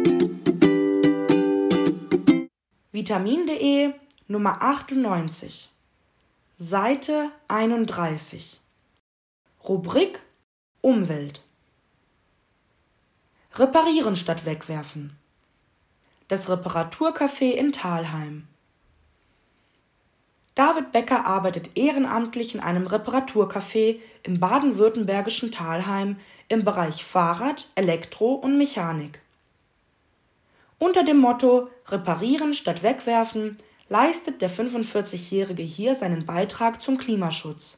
Vitamin.de Nummer 98, Seite 31, Rubrik Umwelt. Reparieren statt wegwerfen. Das Reparaturcafé in Thalheim. David Becker arbeitet ehrenamtlich in einem Reparaturcafé im baden-württembergischen Thalheim im Bereich Fahrrad, Elektro und Mechanik. Unter dem Motto Reparieren statt wegwerfen leistet der 45-Jährige hier seinen Beitrag zum Klimaschutz.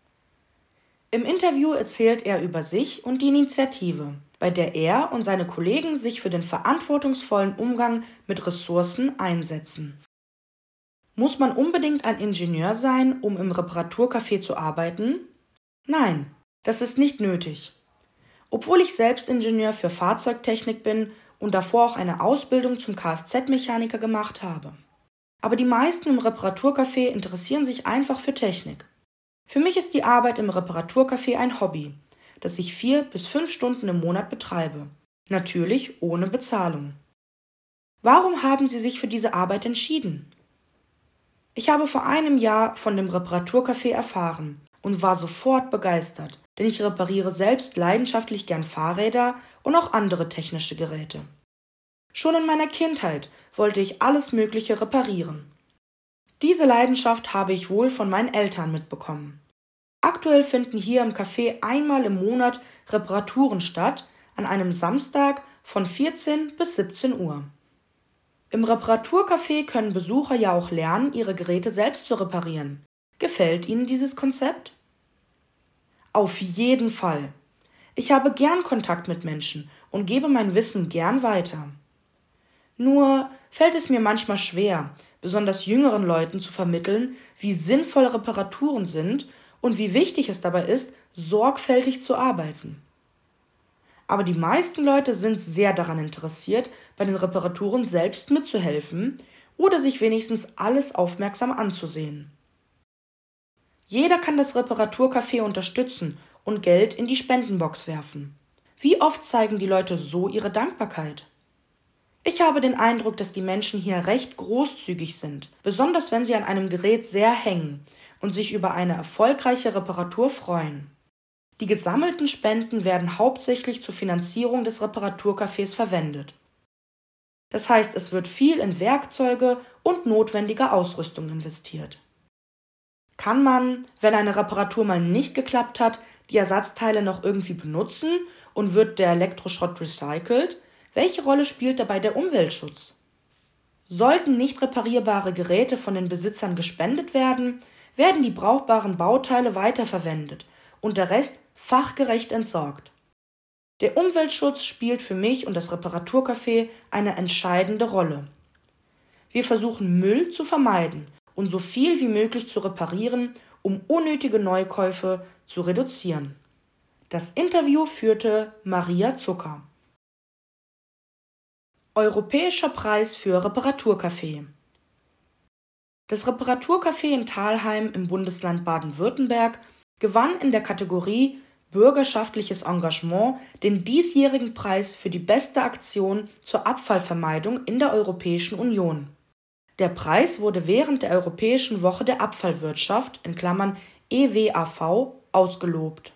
Im Interview erzählt er über sich und die Initiative, bei der er und seine Kollegen sich für den verantwortungsvollen Umgang mit Ressourcen einsetzen. Muss man unbedingt ein Ingenieur sein, um im Reparaturcafé zu arbeiten? Nein, das ist nicht nötig. Obwohl ich selbst Ingenieur für Fahrzeugtechnik bin und davor auch eine Ausbildung zum Kfz-Mechaniker gemacht habe. Aber die meisten im Reparaturcafé interessieren sich einfach für Technik. Für mich ist die Arbeit im Reparaturcafé ein Hobby, das ich 4 bis 5 Stunden im Monat betreibe. Natürlich ohne Bezahlung. Warum haben Sie sich für diese Arbeit entschieden? Ich habe vor einem Jahr von dem Reparaturcafé erfahren und war sofort begeistert, denn ich repariere selbst leidenschaftlich gern Fahrräder und auch andere technische Geräte. Schon in meiner Kindheit wollte ich alles Mögliche reparieren. Diese Leidenschaft habe ich wohl von meinen Eltern mitbekommen. Aktuell finden hier im Café einmal im Monat Reparaturen statt, an einem Samstag von 14 bis 17 Uhr. Im Reparaturcafé können Besucher ja auch lernen, ihre Geräte selbst zu reparieren. Gefällt Ihnen dieses Konzept? Auf jeden Fall. Ich habe gern Kontakt mit Menschen und gebe mein Wissen gern weiter. Nur fällt es mir manchmal schwer, besonders jüngeren Leuten zu vermitteln, wie sinnvoll Reparaturen sind und wie wichtig es dabei ist, sorgfältig zu arbeiten. Aber die meisten Leute sind sehr daran interessiert, bei den Reparaturen selbst mitzuhelfen oder sich wenigstens alles aufmerksam anzusehen. Jeder kann das Reparaturcafé unterstützen und Geld in die Spendenbox werfen. Wie oft zeigen die Leute so ihre Dankbarkeit? Ich habe den Eindruck, dass die Menschen hier recht großzügig sind, besonders wenn sie an einem Gerät sehr hängen und sich über eine erfolgreiche Reparatur freuen. Die gesammelten Spenden werden hauptsächlich zur Finanzierung des Reparaturcafés verwendet. Das heißt, es wird viel in Werkzeuge und notwendige Ausrüstung investiert. Kann man, wenn eine Reparatur mal nicht geklappt hat, die Ersatzteile noch irgendwie benutzen und wird der Elektroschrott recycelt? Welche Rolle spielt dabei der Umweltschutz? Sollten nicht reparierbare Geräte von den Besitzern gespendet werden, werden die brauchbaren Bauteile weiterverwendet und der Rest fachgerecht entsorgt. Der Umweltschutz spielt für mich und das Reparaturcafé eine entscheidende Rolle. Wir versuchen Müll zu vermeiden und so viel wie möglich zu reparieren, um unnötige Neukäufe zu reduzieren. Das Interview führte Maria Zucker. Europäischer Preis für Reparaturcafé. Das Reparaturcafé in Thalheim im Bundesland Baden-Württemberg gewann in der Kategorie Bürgerschaftliches Engagement den diesjährigen Preis für die beste Aktion zur Abfallvermeidung in der Europäischen Union. Der Preis wurde während der Europäischen Woche der Abfallwirtschaft (EWAV) ausgelobt.